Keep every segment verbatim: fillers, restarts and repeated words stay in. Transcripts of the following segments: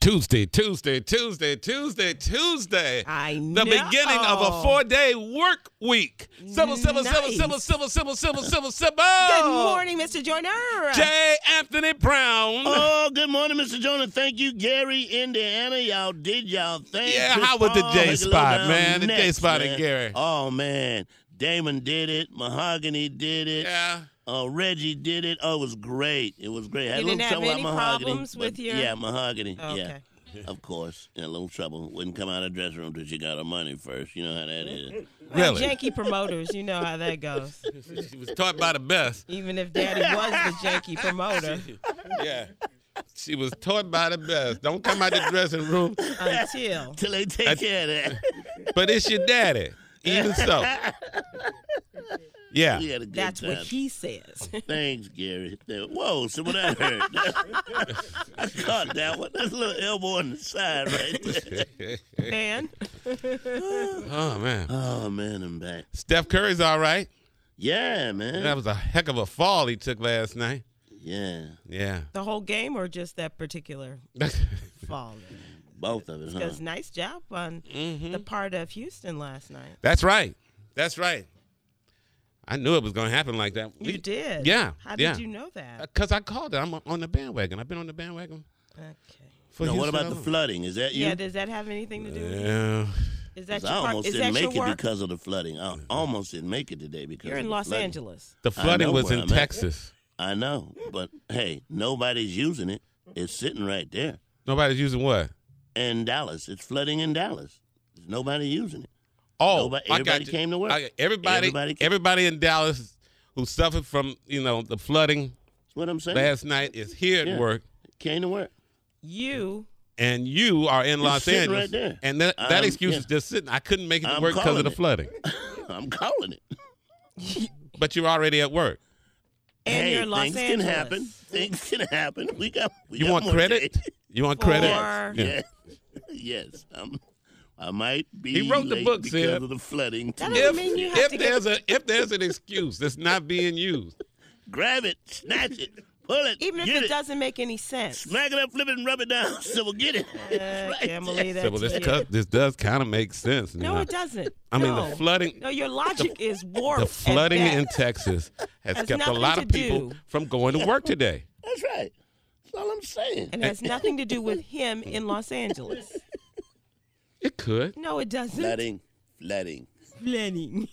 Tuesday, Tuesday, Tuesday, Tuesday, Tuesday. I know. The beginning of a four-day work week. Civil, civil, Nice. civil, civil, civil, civil, civil, civil, civil. Good morning, Mister Joyner. J. Anthony Brown. Oh, good morning, Mister Jonah. Thank you, Gary, Indiana. Y'all did y'all thing. Yeah, Chris how was the Paul, J Hickey spot, Lowdown man? The J next, spot man. and Gary. Oh, man. Damon did it. Mahogany did it. Yeah. Uh, Reggie did it. Oh, it was great. It was great. I had You a little didn't have trouble any with Mahogany. problems but with your- Yeah, Mahogany. Oh, yeah. okay. Of course. Yeah, a little trouble. Wouldn't come out of the dressing room till she got her money first. You know how that is. Well, Really? janky promoters, you know how that goes. She was taught by the best. Even if Daddy was the janky promoter, Yeah. She was taught by the best. Don't come out the dressing room. until Till they take care of that. But it's your daddy. Even so. Yeah. We had a good that's time. what he says. Thanks, Gary. Whoa, so what I heard. I caught that one. That's a little elbow on the side right there. Man, Oh, man. Oh, man, I'm back. Steph Curry's all right. Yeah, man. That was a heck of a fall he took last night. Yeah. Yeah. the whole game or just that particular fall? Both of it, huh? Because nice job on Mm-hmm. the part of Houston last night. That's right. That's right. I knew it was going to happen like that. You did? Yeah. How yeah. did you know that? Because I called it. I'm on the bandwagon. I've been on the bandwagon. Okay. For No, what Houston about the all- flooding? Is that you? Yeah, does that have anything to do with it? Yeah. Is that 'Cause your I part? almost Is didn't that make your it work? because of the flooding. I almost didn't make it today because You're of in the Los flooding. Angeles. The flooding know was where in I'm at. Texas. I know, but hey, nobody's using it. It's sitting right there. Nobody's using what? In Dallas, it's flooding in Dallas. There's nobody using it. Oh, Nobody- I got everybody you. came to work. I- everybody, Everybody everybody, came- in Dallas who suffered from, you know, the flooding That's what I'm saying. last night is here at Yeah. work, Came to work. You and you are in Los sitting Angeles. right there. And that, that Um, excuse yeah. is just sitting. I couldn't make it to I'm work because of calling the it. flooding. I'm calling it. But you're already at work. and hey, you're in Los things Angeles. can happen. Things can happen. We got. We You got want more credit? days. You want For- credit? Yeah. Yes. Yes. I'm, I might be He wrote the late book, because Sid. of the flooding. That today. doesn't If, mean you have if to get- there's a if there's an excuse that's not being used, Grab it, snatch it, pull it, Even if get it, doesn't make any sense. smack it up, flip it, and rub it down. So we'll get it. Uh, Right can't there. believe that. so, well, this to co- you. this does kind of make sense. No, now. it doesn't. I mean, No. the flooding. No, your logic is warped. The at flooding best. in Texas has, Has kept a nothing lot to of people do. from going to work today. That's right. That's all I'm saying. And it has nothing to do with him in Los Angeles. It could. No, it doesn't. Flooding, flooding. Flooding.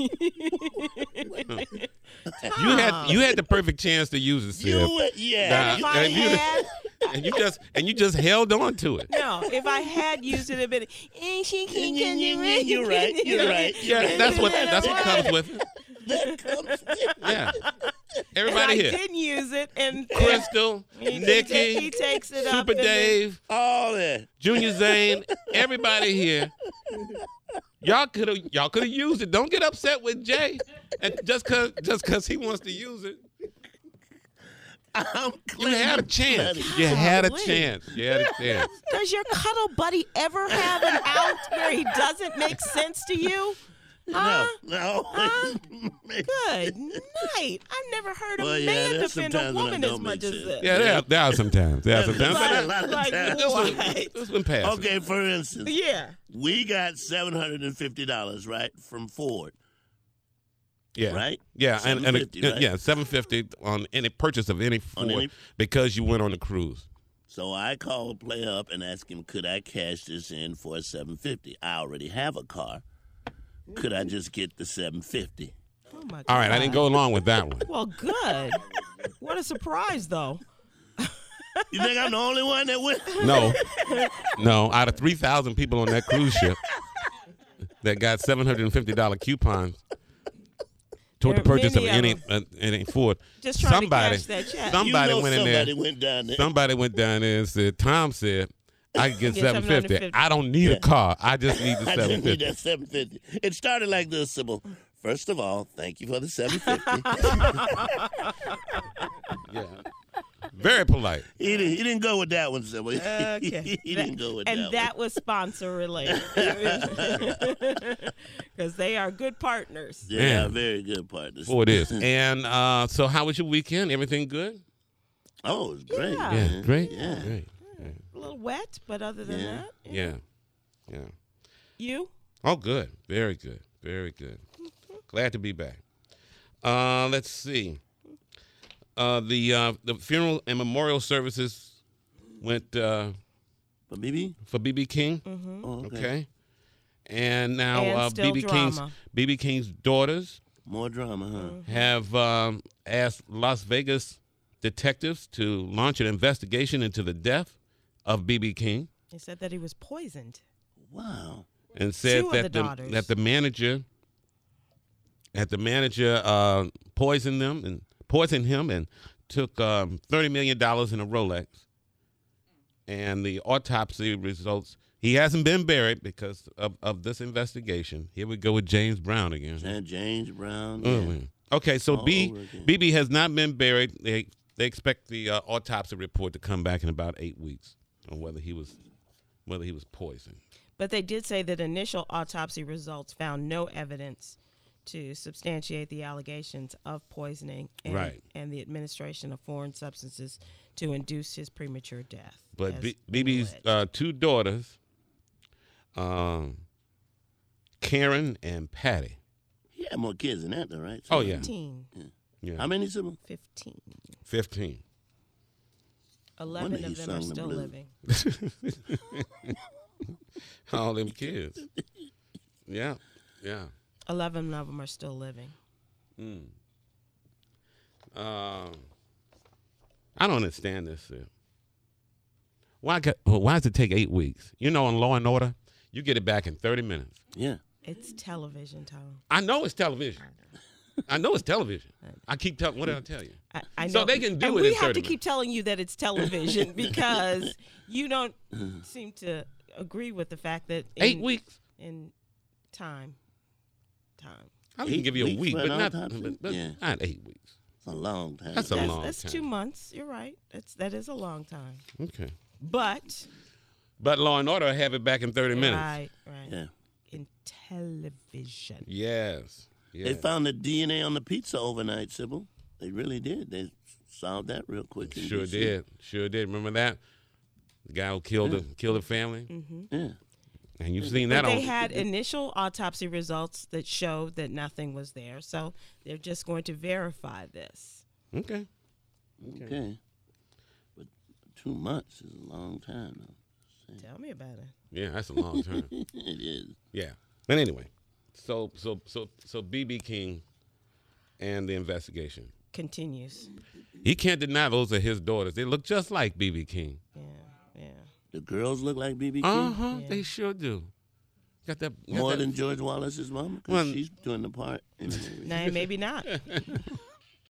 You had you had the perfect chance to use it, Sid. You, would- yeah. Nah, if I and you- had, and you just and you just held on to it. no, if I had used it a bit, eh, she can't get it. You're right. You're right. Yeah, You're that's right. what that's what comes with it. That comes with- Yeah. And Everybody I here. didn't use it, and Crystal, he, he, Nikki, he takes it up. Super and then- Dave, All that. Junior Zane, everybody here. Y'all could have y'all could have used it. Don't get upset with Jay, and just cause just cause he wants to use it. I'm You had a chance. flooding. You had a Golly. chance. You had a chance. Does your cuddle buddy ever have an out where he doesn't make sense to you? Huh? No, no. Huh? Good night. I've never heard a Well, yeah, man there's defend a sometimes when it woman as don't much make as sense. this. Yeah, there, are- there are sometimes. There are sometimes. Like- But lot of Like, times. this one, what? this one passed. Okay, for instance, Yeah. we got seven hundred and fifty dollars, right, from Ford. Yeah. Right? Yeah, and, and seven fifty, uh, right? yeah, seven fifty on any purchase of any Ford On any- because you went on the cruise. So I called Play Up and asked him, could I cash this in for a seven fifty? I already have a car. Could I just get the seven fifty? Oh my God. All right, I didn't go along with that one. Well, good. What a surprise, though. You think I'm the only one that went? No, no. Out of three thousand people on that cruise ship that got seven hundred and fifty dollar coupons toward There the are purchase of many any of uh, any Ford, Just trying somebody, to cash that check. somebody you know went in somebody there. went down there. Somebody went down there and said, "Tom said I can get Get seven fifty. seven hundred fifty. I don't need a car. I just need the I seven just need fifty." that seven fifty. It started like this, Sybil. First of all, thank you for the seven fifty. Yeah, very polite. he, didn't, he didn't go with that one, Sybil. Okay. he didn't go with and that, that was sponsor related. Because they are good partners. one. Yeah, Yeah. very good partners. Oh, it is. And uh, so, how was your weekend? Everything good? Oh, it was great. Yeah. Yeah, man. great. Yeah. Great. A A little wet, but other than Yeah. that, Yeah. Yeah. you? Oh, good. Very good. Very good. Glad to be back. Uh, let's see. Uh, the uh, the funeral and memorial services went uh, For B B? for B B King. Mm-hmm. Oh, okay. Okay. And now And uh, still B B King's drama. B B King's daughters More drama, huh? have um, asked Las Vegas detectives to launch an investigation into the death of B B King, They said that he was poisoned. Wow. and said Two of that the the, daughters. that the manager that the manager uh, poisoned them and poisoned him and took um, thirty million dollars in a Rolex. And the autopsy results, he hasn't been buried because of, of this investigation. Here we go with James Brown again. And James Brown. Yeah. Mhm. Okay, so All B over again. B B has not been buried. They they expect the uh, autopsy report to come back in about eight weeks on whether he was whether he was poisoned. But they did say that initial autopsy results found no evidence to substantiate the allegations of poisoning and, Right. and the administration of foreign substances to induce his premature death. But as B- been BB's alleged. uh, two daughters, um, Karen and Patty. He had more kids than that, though, right? Oh, yeah. fifteen. Yeah, How many siblings? fifteen. fifteen. eleven Wonder he of them are sung the still blues. living. All them kids. Yeah, yeah. eleven of them are still living. Mm. Um, I don't understand this. Sid. Why? Got, well, why does it take eight weeks? You know, on Law and Order, you get it back in thirty minutes. Yeah. It's television, Tom. I know it's television. I know it's television. I keep telling. What did I tell you? I, I So know. they can do and it we in have to thirty keep telling you that it's television because you don't seem to agree with the fact that in, Eight weeks. in time, time. I can Eight give you a weeks week, for but an not, autopsy? but, but Yeah. not eight weeks. It's a long time. That's a That's, long that's time. two months. You're right. That's that is a long time. Okay. But But Law and Order have it back in thirty minutes. right, right. Yeah. In television. Yes. They yes. found the D N A on the pizza overnight, Sybil. They really did. They solved that real quick. in Sure D C. did. Sure did. Remember that? The guy who killed the killed the family? Mm-hmm. Yeah. And you've seen that But on they had initial autopsy results that showed that nothing was there. So they're just going to verify this. Okay. Okay. But two months is a long time, though. Tell me about it. Yeah, that's a long time. it is. Yeah. But anyway, so so so so B B King and the investigation. Continues. He can't deny those are his daughters. They look just like B B King. Yeah, yeah. The girls look like B B King Uh-huh. Yeah. They sure do. Got that got more that- than George Wallace's mom because Well, she's doing the part. In the movie. No, maybe not.